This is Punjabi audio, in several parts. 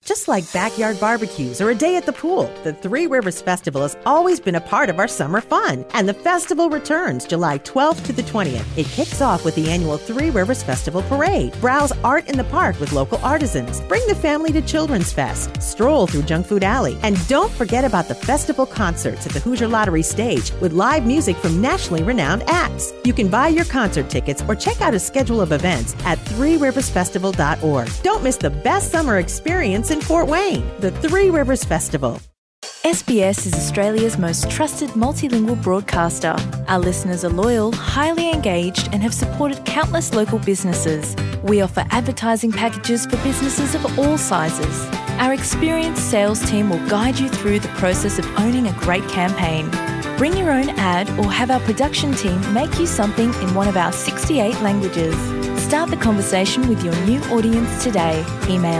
Just like backyard barbecues or a day at the pool, the Three Rivers Festival has always been a part of our summer fun. And the festival returns July 12th to the 20th. It kicks off with the annual Three Rivers Festival Parade. Browse art in the park with local artisans. Bring the family to Children's Fest. Stroll through Junk Food Alley. And don't forget about the festival concerts at the Hoosier Lottery stage with live music from nationally renowned acts. You can buy your concert tickets or check out a schedule of events at threeriversfestival.org. Don't miss the best summer experience in Fort Wayne, the Three Rivers Festival. SBS is Australia's most trusted multilingual broadcaster. Our listeners are loyal, highly engaged, and have supported countless local businesses. We offer advertising packages for businesses of all sizes. Our experienced sales team will guide you through the process of owning a great campaign. Bring your own ad or have our production team make you something in one of our 68 languages. Start the conversation with your new audience today. Email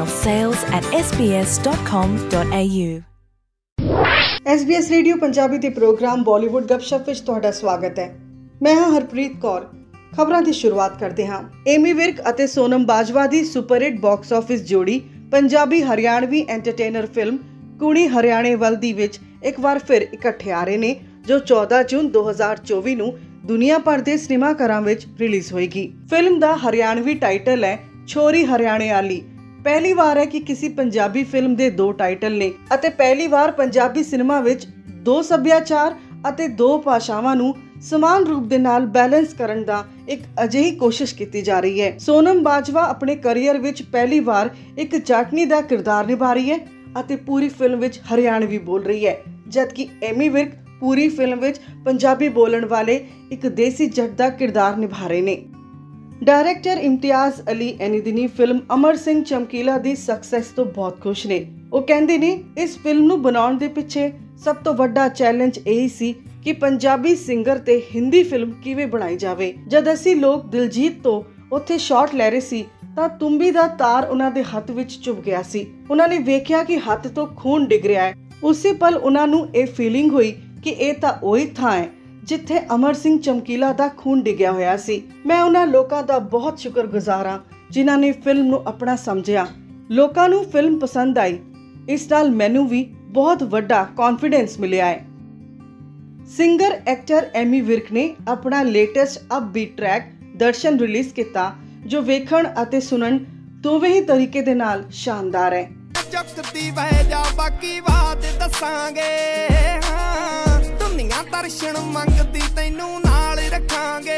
sales@sbs.com.au. SBS radio Punjabi ਦੇ ਪ੍ਰੋਗਰਾਮ ਬਾਲੀਵੁੱਡ ਗੱਪਸ਼ਪ ਵਿੱਚ ਤੁਹਾਡਾ ਸਵਾਗਤ ਹੈ। ਮੈਂ ਹਾਂ ਹਰਪ੍ਰੀਤ ਕੌਰ। ਖਬਰਾਂ ਦੀ ਸ਼ੁਰੂਆਤ ਕਰਦੇ ਹਾਂ। ਏਮੀ ਵਿਰਕ ਅਤੇ ਸੋਨਮ ਬਾਜਵਾ ਦੀ ਸੁਪਰਹਿੱਟ ਬਾਕਸ ਆਫਿਸ ਜੋੜੀ ਪੰਜਾਬੀ ਹਰਿਆਣਵੀ ਐਂਟਰਟੇਨਰ ਫਿਲਮ ਕੁੜੀ ਹਰਿਆਣੇ ਵੱਲ ਦੀ ਵਿੱਚ ਇੱਕ ਵਾਰ ਫਿਰ ਇਕੱਠੇ ਆ ਰਹੇ ਨੇ, ਜੋ 14 ਜੂਨ 2024 ਨੂੰ ਦੁਨੀਆ ਭਰ ਦੇ ਸਿਨੇਮਾ ਘਰਾਂ ਵਿੱਚ ਰਿਲੀਜ਼ ਹੋਏਗੀ। ਫਿਲਮ ਦਾ ਹਰਿਆਣਵੀ ਟਾਈਟਲ ਹੈ ਛੋਰੀ ਹਰਿਆਣੇ ਵਾਲੀ। ਪਹਿਲੀ ਵਾਰ ਹੈ ਕਿ ਕਿਸੇ ਪੰਜਾਬੀ ਫਿਲਮ ਦੇ 2 ਟਾਈਟਲ ਨੇ ਅਤੇ ਪਹਿਲੀ ਵਾਰ ਪੰਜਾਬੀ ਸਿਨੇਮਾ ਵਿੱਚ 2 ਸੱਭਿਆਚਾਰ ਅਤੇ 2 ਭਾਸ਼ਾਵਾਂ ਨੂੰ ਸਮਾਨ ਰੂਪ ਦੇ ਨਾਲ ਬੈਲੈਂਸ ਕਰਨ ਦਾ ਇੱਕ ਅਜਿਹੀ ਕੋਸ਼ਿਸ਼ ਕੀਤੀ ਜਾ ਰਹੀ ਹੈ। ਸੋਨਮ ਬਾਜਵਾ ਆਪਣੇ ਕਰੀਅਰ ਵਿੱਚ ਪਹਿਲੀ ਵਾਰ ਇੱਕ ਜਾਟਨੀ ਦਾ ਕਿਰਦਾਰ ਨਿਭਾ ਰਹੀ ਹੈ ਅਤੇ ਪੂਰੀ ਫਿਲਮ ਵਿੱਚ ਹਰਿਆਣਵੀ ਬੋਲ ਰਹੀ ਹੈ, ਜਦਕਿ ਏਮੀ ਵਿਰਕ ਪੂਰੀ ਫਿਲਮ ਵਿੱਚ ਪੰਜਾਬੀ ਬੋਲਣ ਵਾਲੇ ਇੱਕ ਦੇਸੀ ਜੱਟ ਦਾ ਕਿਰਦਾਰ ਨਿਭਾ ਰਹੇ ਨੇ। ਡਾਇਰੈਕਟਰ ਇਮਤਿਆਜ਼ ਅਲੀ ਐਨੀ ਦਿਨੀ ਫਿਲਮ ਅਮਰ ਸਿੰਘ ਚਮਕੀਲਾ ਦੀ ਸਕਸੈਸ ਤੋਂ ਬਹੁਤ ਖੁਸ਼ ਨੇ। ਉਹ ਕਹਿੰਦੇ ਨੇ ਇਸ ਫਿਲਮ ਨੂੰ ਬਣਾਉਣ ਦੇ ਪਿੱਛੇ ਸਭ ਤੋਂ ਵੱਡਾ ਚੈਲੰਜ ਇਹ ਸੀ ਕਿ ਪੰਜਾਬੀ ਸਿੰਗਰ ਤੇ ਹਿੰਦੀ ਫਿਲਮ ਕਿਵੇਂ ਬਣਾਈ ਜਾਵੇ। ਜਦ ਅਸੀਂ ਲੋਕ ਦਿਲਜੀਤ ਤੋਂ ਉੱਥੇ ਸ਼ਾਟ ਲੈ ਰਹੇ ਸੀ ਤਾਂ ਤੁੰਬੀ ਦਾ ਤਾਰ ਉਹਨਾਂ ਦੇ ਹੱਥ ਵਿੱਚ ਚੁਭ ਗਿਆ ਸੀ। ਉਹਨਾਂ ਨੇ ਵੇਖਿਆ ਕਿ ਹੱਥ ਤੋਂ ਖੂਨ ਡਿੱਗ ਰਿਹਾ ਹੈ। ਉਸੇ ਪਲ ਉਹਨਾਂ ਨੂੰ ਇਹ ਫੀਲਿੰਗ ਹੋਈ ਕਿ ਇਹ ਤਾਂ ਉਹੀ ਥਾਂ ਹੈ ਜਿੱਥੇ ਅਮਰ ਸਿੰਘ ਚਮਕੀਲਾ ਦਾ ਖੂਨ ਡਿੱਗਿਆ ਹੋਇਆ ਸੀ। ਮੈਂ ਉਹਨਾਂ ਲੋਕਾਂ ਦਾ ਬਹੁਤ ਸ਼ੁਕਰਗੁਜ਼ਾਰ ਹਾਂ ਜਿਨ੍ਹਾਂ ਨੇ ਫਿਲਮ ਨੂੰ ਆਪਣਾ ਸਮਝਿਆ। ਲੋਕਾਂ ਨੂੰ ਫਿਲਮ ਪਸੰਦ ਆਈ। ਇਸ ਨਾਲ ਮੈਨੂੰ ਵੀ ਬਹੁਤ ਵੱਡਾ ਕੌਨਫੀਡੈਂਸ ਮਿਲਿਆ ਹੈ। ਸਿੰਗਰ ਐਕਟਰ ਐਮੀ ਵਿਰਕ ਨੇ ਆਪਣਾ latest upbeat track Darshan release ਕੀਤਾ, ਜੋ ਵੇਖਣ ਅਤੇ ਸੁਣਨ ਦੋਵੇਂ ਹੀ ਤਰੀਕੇ ਦੇ ਨਾਲ ਸ਼ਾਨਦਾਰ ਹੈ। ਜਗਤੀ ਵਹਿ ਜਾ ਬਾਕੀ ਬਾਤ ਦੱਸਾਂਗੇ, ਦੁਨੀਆ ਦਰਸ਼ਨ ਮੰਗਦੀ ਤੈਨੂੰ ਨਾਲ ਰੱਖਾਂਗੇ।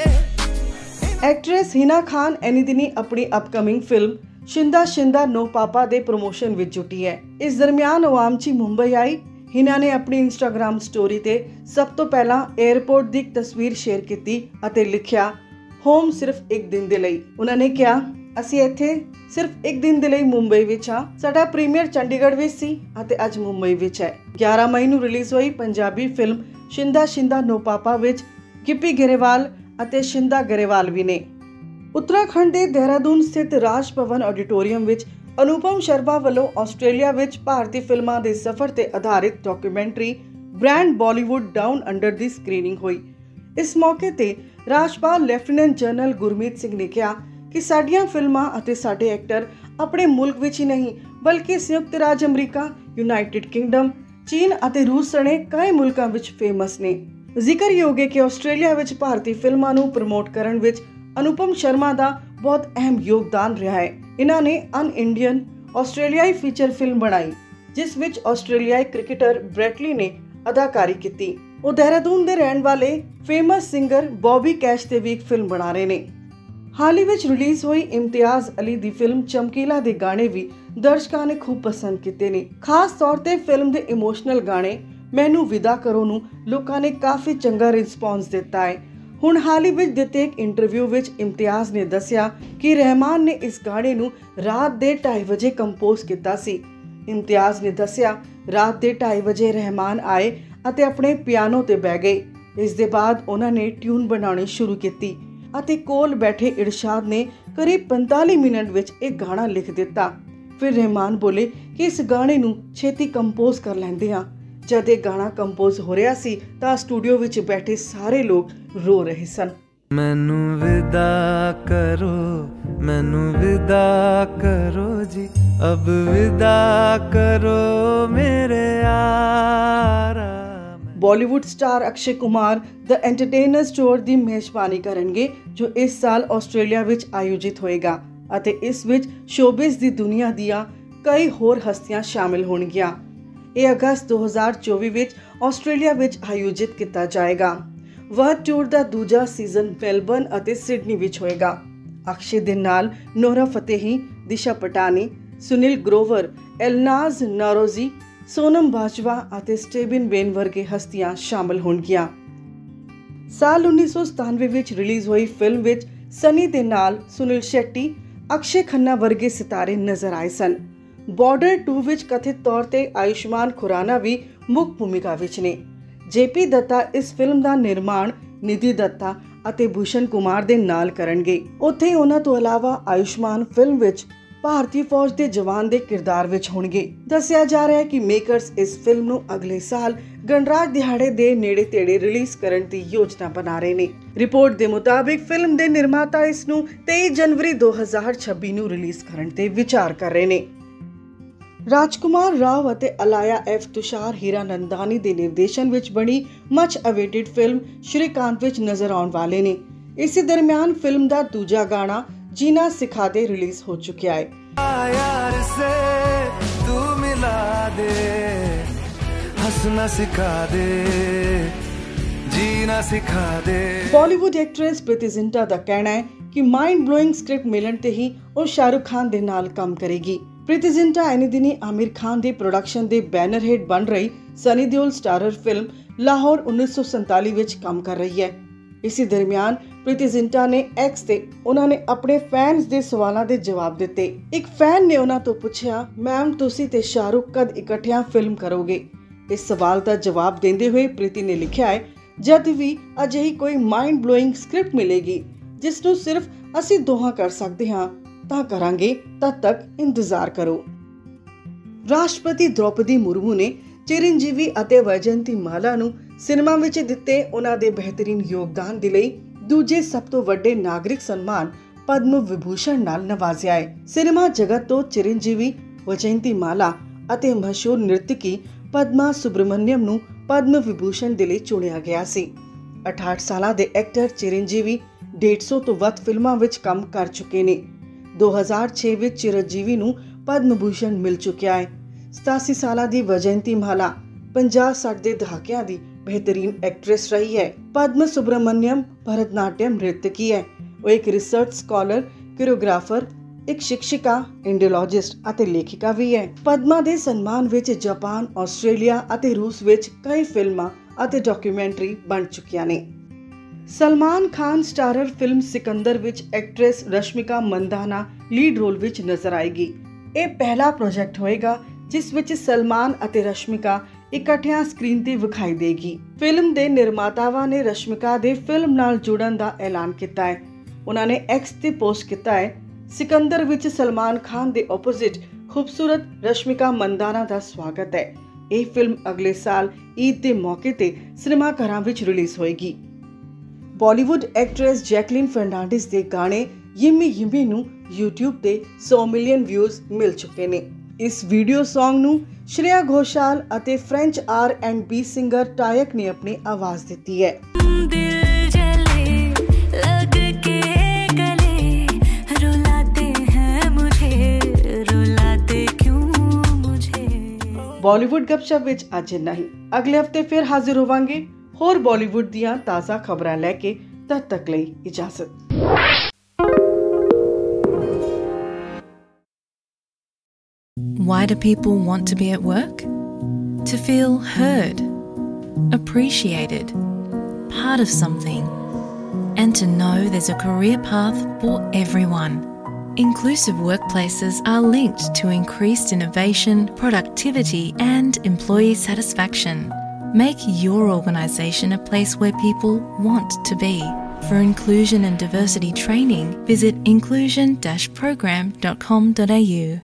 ਐਕਟਰੈਸ ਹਿਨਾ ਖਾਨ ਐਨੀ ਦਿਨੀ ਆਪਣੀ upcoming film Shinda Shinda no papa ਦੇ ਪ੍ਰਮੋਸ਼ਨ ਵਿੱਚ ਜੁਟੀ ਹੈ। ਇਸ ਦਰਮਿਆਨ ਉਹ ਆਮਚੀ ਮੁੰਬਈ ਆਈ। ਹਿਨਾ ਨੇ ਆਪਣੀ ਇੰਸਟਾਗ੍ਰਾਮ ਸਟੋਰੀ ਤੇ ਸਭ ਤੋਂ ਪਹਿਲਾਂ 에ਅਰਪੋਰਟ ਦੀ ਇੱਕ ਤਸਵੀਰ ਸ਼ੇਅਰ ਕੀਤੀ ਅਤੇ ਲਿਖਿਆ, ਹੋਮ ਸਿਰਫ ਇੱਕ ਦਿਨ ਦੇ ਲਈ। ਉਹਨਾਂ ਨੇ ਕਿਹਾ, ਅਸੀਂ ਇੱਥੇ ਸਿਰਫ ਇੱਕ ਦਿਨ ਦੇ ਲਈ ਮੁੰਬਈ ਵਿੱਚ ਹਾਂ। ਸਾਡਾ ਪ੍ਰੀਮੀਅਰ ਚੰਡੀਗੜ੍ਹ ਵਿੱਚ ਸੀ ਅਤੇ ਅੱਜ ਮੁੰਬਈ ਵਿੱਚ ਹੈ। 11 ਮਈ ਨੂੰ ਰਿਲੀਜ਼ ਹੋਈ Punjabi film Shinda Shinda no papa ਵਿੱਚ ਗਿੱਪੀ ਗਰੇਵਾਲ ਅਤੇ ਸ਼ਿੰਦਾ ਗਰੇਵਾਲ ਵੀ ਨੇ। ਉੱਤਰਾਖੰਡ ਦੇ ਦੇਹਰਾਦੂਨ ਸਥਿਤ ਰਾਜ ਭਵਨ ਆਡੀਟੋਰੀਅਮ ਵਿੱਚ ਅਨੁਪਮ ਸ਼ਰਮਾ ਵੱਲੋਂ ਆਸਟ੍ਰੇਲੀਆ ਵਿੱਚ ਭਾਰਤੀ ਫਿਲਮਾਂ ਦੇ ਸਫ਼ਰ ਤੇ ਆਧਾਰਿਤ documentary brand Bollywood down under ਦੀ ਸਕਰੀਨਿੰਗ ਹੋਈ। ਇਸ ਮੌਕੇ ਤੇ ਰਾਜਪਾਲ ਲੈਫਟੀਨੈਂਟ ਜਨਰਲ ਗੁਰਮੀਤ ਸਿੰਘ ਨੇ ਕਿਹਾ ਕਿ ਸਾਡੀਆਂ ਫਿਲਮਾਂ ਅਤੇ ਸਾਡੇ ਐਕਟਰ ਆਪਣੇ ਮੁਲਕ ਵਿੱਚ ਹੀ ਨਹੀਂ ਬਲਕਿ ਸੰਯੁਕਤ ਰਾਜ ਅਮਰੀਕਾ, ਯੂਨਾਈਟਿਡ ਕਿੰਗਡਮ, ਚੀਨ ਅਤੇ ਰੂਸ ਸਣੇ ਕਈ ਮੁਲਕਾਂ ਵਿੱਚ ਫੇਮਸ ਨੇ। ਜ਼ਿਕਰਯੋਗ ਹੈ ਕਿ ਆਸਟ੍ਰੇਲੀਆ ਵਿੱਚ ਭਾਰਤੀ ਫਿਲਮਾਂ ਨੂੰ ਪ੍ਰਮੋਟ ਕਰਨ ਵਿੱਚ ਅਨੁਪਮ ਸ਼ਰਮਾ ਦਾ ਬਹੁਤ ਅਹਿਮ ਯੋਗਦਾਨ ਰਿਹਾ ਹੈ। ਇਹਨਾਂ ਨੇ ਅਨ ਇੰਡੀਅਨ ਆਸਟ੍ਰੇਲੀਆਈ ਫੀਚਰ ਫਿਲਮ ਬਣਾਈ, ਜਿਸ ਵਿੱਚ ਆਸਟ੍ਰੇਲੀਆਈ ਕ੍ਰਿਕਟਰ ਬ੍ਰੈਟਲੀ ਨੇ ਅਦਾਕਾਰੀ ਕੀਤੀ। ਉਹ ਦੇਹਰਾਦੂਨ ਦੇ ਰਹਿਣ ਵਾਲੇ ਫੇਮਸ ਸਿੰਗਰ ਬੌਬੀ ਕੈਸ਼ ਤੇ ਵੀ ਇੱਕ ਫਿਲਮ ਬਣਾ ਰਹੇ ਨੇ। ਹਾਲ ਹੀ ਵਿੱਚ ਰਿਲੀਜ਼ ਹੋਈ ਇਮਤਿਆਜ਼ ਅਲੀ ਦੀ ਫਿਲਮ ਚਮਕੀਲਾ ਦੇ ਗਾਣੇ ਵੀ ਦਰਸ਼ਕਾਂ ਨੇ ਖੂਬ ਪਸੰਦ ਕੀਤੇ ਨੇ। ਖਾਸ ਤੌਰ ਤੇ ਫਿਲਮ ਦੇ ਇਮੋਸ਼ਨਲ ਗਾਣੇ ਮੈਨੂੰ ਵਿਦਾ ਕਰੋ ਨੂੰ ਲੋਕਾਂ ਨੇ ਕਾਫੀ ਚੰਗਾ ਰਿਸਪੌਂਸ ਦਿੱਤਾ ਹੈ। ਹੁਣ ਹਾਲ ਹੀ ਵਿੱਚ ਦਿੱਤੇ ਇੱਕ ਇੰਟਰਵਿਊ ਵਿੱਚ ਇਮਤਿਆਜ਼ ਨੇ ਦੱਸਿਆ ਕਿ ਰਹਿਮਾਨ ਨੇ ਇਸ ਗਾਣੇ ਨੂੰ ਰਾਤ ਦੇ 2:30 ਵਜੇ ਕੰਪੋਜ਼ ਕੀਤਾ ਸੀ। ਇਮਤਿਆਜ਼ ਨੇ ਦੱਸਿਆ, ਰਾਤ ਦੇ 2:30 ਵਜੇ ਰਹਿਮਾਨ ਆਏ ਅਤੇ ਆਪਣੇ ਪਿਆਨੋ ਤੇ ਬਹਿ ਗਏ। ਇਸ ਦੇ ਬਾਅਦ ਉਹਨਾਂ ਨੇ ਟਿਊਨ ਬਣਾਉਣੀ ਸ਼ੁਰੂ ਕੀਤੀ ਅਤੇ ਕੋਲ ਬੈਠੇ ਇਰਸ਼ਾਦ ਨੇ ਕਰੀਬ 45 ਮਿੰਟ ਵਿੱਚ ਇਹ ਗਾਣਾ ਲਿਖ ਦਿੱਤਾ। ਫਿਰ ਰਹਿਮਾਨ ਬੋਲੇ ਕਿ ਇਸ ਗਾਣੇ ਨੂੰ ਛੇਤੀ ਕੰਪੋਜ਼ ਕਰ ਲੈਂਦੇ ਹਾਂ। ਜਦ ਇਹ ਗਾਣਾ ਕੰਪੋਜ਼ ਹੋ ਰਿਹਾ ਸੀ ਤਾਂ ਸਟੂਡੀਓ ਵਿੱਚ ਬੈਠੇ ਸਾਰੇ ਲੋਕ ਰੋ ਰਹੇ ਸਨ। मैनू विदा करो जी, अब विदा करो मेरे यारा। Bollywood star Akshay Kumar the entertainers tour ਦੀ ਮੇਜ਼ਬਾਨੀ ਕਰਨਗੇ, ਜੋ ਇਸ ਸਾਲ ਆਸਟ੍ਰੇਲੀਆ ਵਿੱਚ ਆਯੋਜਿਤ ਹੋਏਗਾ ਅਤੇ ਇਸ ਵਿੱਚ ਸ਼ੋਬਿਜ਼ ਦੀ ਦੁਨੀਆ ਦੀਆਂ ਕਈ ਹੋਰ ਹਸਤੀਆਂ ਸ਼ਾਮਿਲ ਹੋਣਗੀਆਂ। ਇਹ ਅਗਸਤ 2024 ਵਿੱਚ ਆਸਟ੍ਰੇਲੀਆ ਵਿੱਚ ਆਯੋਜਿਤ ਕੀਤਾ ਜਾਏਗਾ। ਵਰਲਡ ਟੂਰ ਦਾ ਦੂਜਾ ਸੀਜ਼ਨ ਮੈਲਬਰਨ ਅਤੇ ਸਿਡਨੀ ਵਿੱਚ ਹੋਏਗਾ। ਅਕਸ਼ੇ ਦੇ ਨਾਲ ਨੋਰਾ ਫਤੇਹੀ, ਦਿਸ਼ਾ ਪਟਾਨੀ, ਸੁਨੀਲ ਗਰੋਵਰ, ਐਲਨਾਜ਼ ਨਾਰੋਜ਼ੀ, ਸੋਨਮ ਬਾਜਵਾ ਅਤੇ ਸਟੀਵਨ ਵੇਨ ਵਰਗੇ ਹਸਤੀਆਂ ਸ਼ਾਮਲ ਹੋਣਗੀਆਂ। ਸਾਲ 1997 ਵਿੱਚ ਰਿਲੀਜ਼ ਹੋਈ ਫਿਲਮ ਵਿੱਚ ਸਨੀ ਦੇ ਨਾਲ ਸੁਨੀਲ ਸ਼ੈੱਟੀ, ਅਕਸ਼ੇ ਖੰਨਾ ਵਰਗੇ ਸਿਤਾਰੇ ਨਜ਼ਰ ਆਏ ਸਨ। ਬਾਰਡਰ 2 ਵਿੱਚ ਕਥਿਤ ਤੌਰ ਤੇ ਆਯੁਸ਼ਮਾਨ ਖੁਰਾਨਾ ਵੀ ਮੁੱਖ ਭੂਮਿਕਾ ਵਿੱਚ ਨੇ। ਜੇਪੀ ਦੱਤਾ ਇਸ ਫਿਲਮ ਦਾ ਨਿਰਮਾਣ ਨਿਧੀ ਦੱਤਾ ਅਤੇ ਭੂਸ਼ਣ ਕੁਮਾਰ ਦੇ ਨਾਲ ਕਰਨਗੇ। ਉੱਥੇ ਉਹਨਾਂ ਤੋਂ ਇਲਾਵਾ ਆਯੁਸ਼ਮਾਨ ਫਿਲਮ ਵਿੱਚ ਭਾਰਤੀ ਫੌਜ ਦੇ ਜਵਾਨ ਦੇ ਕਿਰਦਾਰ ਵਿੱਚ ਹੋਣਗੇ। ਦੱਸਿਆ ਜਾ ਰਿਹਾ ਹੈ ਕਿ ਮੇਕਰਸ ਇਸ ਫਿਲਮ ਨੂੰ ਅਗਲੇ ਸਾਲ ਗਣਰਾਜ ਦਿਹਾੜੇ ਦੇ ਨੇੜੇ-ਤੇੜੇ ਰਿਲੀਜ਼ ਕਰਨ ਦੀ ਯੋਜਨਾ ਬਣਾ ਰਹੇ ਨੇ। ਰਿਪੋਰਟ ਦੇ ਮੁਤਾਬਿਕ ਫਿਲਮ ਦੇ ਨਿਰਮਾਤਾ ਇਸ ਨੂੰ 23 ਜਨਵਰੀ 2026 ਨੂੰ ਰਿਲੀਜ਼ ਕਰਨ ਤੇ ਵਿਚਾਰ ਕਰ ਰਹੇ ਨੇ। ਰਾਜਕੁਮਾਰ ਰਾਓ ਅਤੇ ਅਲਾਇਆ ਐਫ ਤੁਸ਼ਾਰ ਹੀਰਾਨੰਦਾਨੀ ਦੇ ਨਿਰਦੇਸ਼ਨ ਵਿੱਚ ਬਣੀ ਮਚ ਅਵੇਟਡ ਫਿਲਮ ਸ਼੍ਰੀਕਾਂਤ ਵਿੱਚ ਨਜ਼ਰ ਆਉਣ ਵਾਲੇ ਨੇ। ਇਸੇ ਦਰਮਿਆਨ ਫਿਲਮ ਦਾ ਦੂਜਾ ਗਾਣਾ जीना सिखा दे रिलीज हो चुका है। यार से तू मिला दे, हंसना सिखा दे, जीना सिखा दे। बॉलीवुड एक्ट्रेस प्रीति जिंटा ਦਾ ਕਹਿਣਾ ਹੈ ਕਿ ਮਾਈਂਡ ਬਲੋਇੰਗ ਸਕ੍ਰਿਪਟ ਮਿਲਣ ਤੇ ਹੀ ਉਹ ਸ਼ਾਹਰੁਖ ਖਾਨ ਦੇ ਨਾਲ ਕੰਮ ਕਰੇਗੀ। ਪ੍ਰੀਤੀ ਜਿੰਟਾ ਐਨੀ ਦਿਨੀ ਆਮਿਰ ਖਾਨ ਦੇ ਪ੍ਰੋਡਕਸ਼ਨ ਦੇ ਬੈਨਰ ਹੇਠ ਬਣ ਰਹੀ ਸਨੀ ਦਿਓਲ ਸਟਾਰਰ ਫਿਲਮ ਲਾਹੌਰ 1947 ਵਿੱਚ ਕੰਮ ਕਰ ਰਹੀ ਹੈ। ਇਸੇ ਦਰਮਿਆਨ ਪ੍ਰੀਤੀ ਜਿੰਟਾ ਨੇ ਐਕਸ ਤੇ ਉਹਨਾਂ ਨੇ ਆਪਣੇ ਫੈਨਸ ਦੇ ਸਵਾਲਾਂ ਦੇ ਜਵਾਬ ਦਿੱਤੇ। ਇੱਕ ਫੈਨ ਨੇ ਉਹਨਾਂ ਤੋਂ ਪੁੱਛਿਆ, ਮੈਮ ਤੁਸੀਂ ਤੇ ਸ਼ਾਹਰੁਖ ਕਦ ਇਕੱਠਿਆਂ ਫਿਲਮ ਕਰੋਗੇ? ਇਸ ਸਵਾਲ ਦਾ ਜਵਾਬ ਦਿੰਦੇ ਹੋਏ ਪ੍ਰੀਤੀ ਨੇ ਲਿਖਿਆ ਹੈ, ਜਦ ਵੀ ਅਜਿਹੀ ਕੋਈ ਮਾਈਂਡ ਬਲੋਇੰਗ ਸਕ੍ਰਿਪਟ ਮਿਲੇਗੀ ਜਿਸ ਨੂੰ ਸਿਰਫ ਅਸੀਂ ਦੋਹਾਂ ਕਰ ਸਕਦੇ ਹਾਂ ਤਾਂ ਕਰਾਂਗੇ, ਤਦ ਤੱਕ ਇੰਤਜ਼ਾਰ ਕਰੋ। ਰਾਸ਼ਟਰਪਤੀ ਦ੍ਰੋਪਦੀ ਮੁਰਮੂ ਨੇ ਚਿਰੰਜੀਵੀ ਅਤੇ ਵੈਜਯੰਤੀ ਮਾਲਾ ਨੂੰ ਸਿਨੇਮਾ ਵਿੱਚ ਦਿੱਤੇ ਉਹਨਾਂ ਦੇ ਬਿਹਤਰੀਨ ਯੋਗਦਾਨ ਦੇ ਲਈ ਦੂਜੇ ਸਭ ਤੋਂ ਵੱਡੇ ਨਾਗਰਿਕ ਸਨਮਾਨ ਪਦਮ ਵਿਭੂਸ਼ਣ ਨਾਲ ਨਵਾਜ਼ਿਆ ਹੈ। ਸਿਨੇਮਾ ਜਗਤ ਤੋਂ ਚਿਰੰਜੀਵੀ, ਵੈਜਯੰਤੀ ਮਾਲਾ ਅਤੇ ਮਸ਼ਹੂਰ ਨ੍ਰਿਤਕੀ ਪਦਮਾ ਸੁਬਰਮਨਿਅਮ ਨੂੰ ਪਦਮ ਵਿਭੂਸ਼ਣ ਦੇ ਲਈ ਚੁਣਿਆ ਗਿਆ ਸੀ। 68 ਸਾਲਾਂ ਦੇ ਐਕਟਰ ਚਿਰੰਜੀਵੀ 150 ਤੋਂ ਵੱਧ ਫਿਲਮਾਂ ਵਿੱਚ ਕੰਮ ਕਰ ਚੁੱਕੇ ਨੇ। 2006 ਵਿੱਚ ਚਿਰੰਜੀਵੀ ਨੂੰ ਪਦਮ ਭੂਸ਼ਣ ਮਿਲ ਚੁੱਕਿਆ ਹੈ। 87 ਸਾਲਾਂ ਦੀ ਵੈਜਯੰਤੀ ਮਾਲਾ 50-60 ਦੇ ਦਹਾਕਿਆਂ ਦੀ बेहतरीन एक्ट्रेस रही है। पद्म सुब्रमण्यम भरतनाट्यम नृत्यकी है। वो एक रिसर्च स्कॉलर, कोरियोग्राफर, एक शिक्षिका, इंडियोलॉजिस्ट ਅਤੇ ਲੇਖਿਕਾ ਵੀ ਹੈ। ਪਦਮਾ ਦੇ ਸਨਮਾਨ ਵਿੱਚ ਜਾਪਾਨ, ਆਸਟ੍ਰੇਲੀਆ ਅਤੇ ਰੂਸ ਵਿੱਚ ਕਈ ਫਿਲਮਾਂ ਅਤੇ ਡਾਕੂਮੈਂਟਰੀ ਬਣ ਚੁੱਕੀਆਂ ਨੇ। ਸਲਮਾਨ ਖਾਨ ਸਟਾਰਰ ਫਿਲਮ ਸਿਕੰਦਰ ਵਿੱਚ actress Rashmika Mandanna lead role ਵਿੱਚ ਨਜ਼ਰ ਆਏਗੀ। ਇਹ ਪਹਿਲਾ ਪ੍ਰੋਜੈਕਟ ਹੋਏਗਾ ਜਿਸ ਵਿੱਚ ਸਲਮਾਨ ਅਤੇ ਰਸ਼ਮਿਕਾ ਇਕੱਠਿਆਂ ਸਕਰੀਨ ਤੇ ਵਿਖਾਈ ਦੇਗੀ। ਫਿਲਮ ਦੇ ਨਿਰਮਾਤਾਵਾਂ ਨੇ ਰਸ਼ਮਿਕਾ ਦੇ ਫਿਲਮ ਨਾਲ ਜੁੜਨ ਦਾ ਐਲਾਨ ਕੀਤਾ ਹੈ। ਉਹਨਾਂ ਨੇ ਐਕਸ ਤੇ ਪੋਸਟ ਕੀਤਾ ਹੈ, ਸਿਕੰਦਰ ਵਿੱਚ ਸਲਮਾਨ ਖਾਨ ਦੇ ਆਪੋਜ਼ਿਟ ਖੂਬਸੂਰਤ ਰਸ਼ਮਿਕਾ ਮੰਦਾਨਾ ਦਾ ਸਵਾਗਤ ਹੈ। ਇਹ ਫਿਲਮ ਅਗਲੇ ਸਾਲ ਈਦ ਦੇ ਮੌਕੇ ਤੇ ਸਿਨੇਮਾ ਘਰਾਂ ਵਿੱਚ ਰਿਲੀਜ਼ ਹੋਏਗੀ। ਬਾਲੀਵੁੱਡ ਐਕਟਰੈਸ ਜੈਕਲਿਨ ਫਰਨਾਂਡਿਸ ਦੇ ਗਾਣੇ ਯਿਮੀ ਯਿਮੀ ਨੂੰ YouTube ਤੇ 100 ਮਿਲੀਅਨ ਵਿਊਜ਼ ਮਿਲ ਚੁੱਕੇ ਨੇ। ਇਸ ਵੀਡੀਓ ਸੌਂਗ ਨੂੰ ਸ਼੍ਰੇਆ ਘੋਸ਼ਾਲ ਅਤੇ ਫ੍ਰੈਂਚ R&B ਸਿੰਗਰ ਟਾਇਕ ਨੇ ਆਪਣੀ ਆਵਾਜ਼ ਦਿੱਤੀ ਹੈ। ਬਾਲੀਵੁੱਡ ਗੱਪਸ਼ਪ ਵਿੱਚ ਅੱਜ ਇੰਨਾ ਹੀ। ਅਗਲੇ ਹਫਤੇ ਫਿਰ ਹਾਜ਼ਰ ਹੋਵਾਂਗੇ ਹੋਰ ਬਾਲੀਵੁੱਡ ਦੀਆਂ ਤਾਜ਼ਾ ਖਬਰਾਂ ਲੈ ਕੇ। ਤਦ ਤੱਕ ਲਈ ਇਜਾਜ਼ਤ। Why do people want to be at work? To feel heard, appreciated, part of something, and to know there's a career path for everyone. Inclusive workplaces are linked to increased innovation, productivity, and employee satisfaction. Make your organisation a place where people want to be. For inclusion and diversity training, visit inclusion-program.com.au.